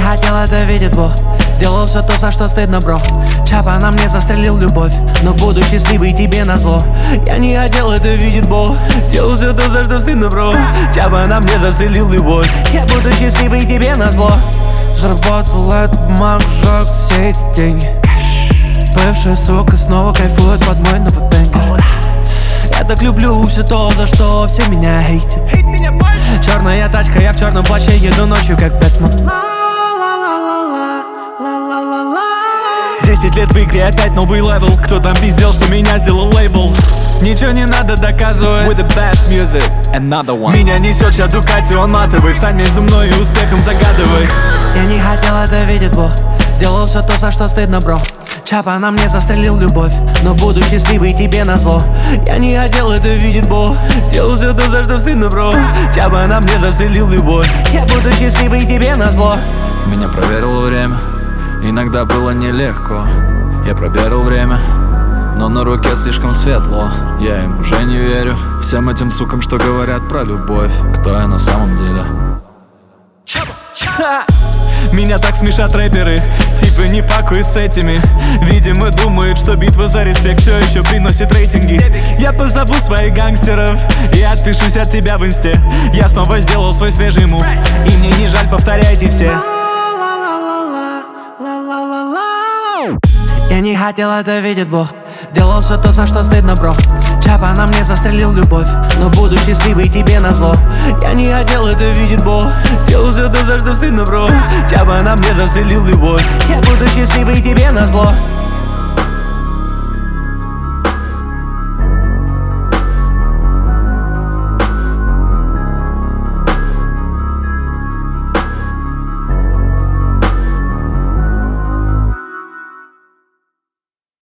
хотел, это видит Бог. Делал все то, за что стыдно, бро. Чапа на мне застрелил любовь, но буду счастливый тебе назло. Я не хотел, это видит Бог. Делал все то, за что стыдно, бро. Чапа на мне застрелил любовь. Я буду счастливый тебе назло. Заработал эту бумагу, сжег все эти деньги. Бывшая сука снова кайфует под мой новый бэнгер. Я так люблю все то, за что все меня хейтят. Черная тачка, я в черном плаще еду ночью как Бэтмен. 10 лет в игре, опять новый левел. Кто там пиздел, что меня сделал лейбл? Ничего не надо доказывать. With the best music, another one. Меня несет сейчас Дукати, он матовый. Встань между мной и успехом, загадывай. Я не хотел, это видит Бог. Делал все то, за что стыдно, бро. Чапа на мне застрелил любовь, но буду счастливый тебе назло. Я не хотел, это видит Бог. Делал все то, за что стыдно, бро. Чапа на мне застрелил любовь. Я буду счастливый тебе назло. Меня проверило время, иногда было нелегко. Я проверил время, но на руке слишком светло. Я им уже не верю, всем этим сукам, что говорят про любовь. Кто я на самом деле? Меня так смешат рэперы, типа не пакуй с этими. Видимо думают, что битва за респект все еще приносит рейтинги. Я позову своих гангстеров и отпишусь от тебя в инсте. Я снова сделал свой свежий мув, и мне не жаль, повторяйте все. Я не хотел, это видит Бог. Делал все то, за что стыдно, бро. Чапа на мне застрелил любовь, но буду счастливый тебе назло. Я не хотел, это видит Бог. Делал все то, за что стыдно, бро. Чапа на мне застрелил любовь. Я буду счастливый тебе назло.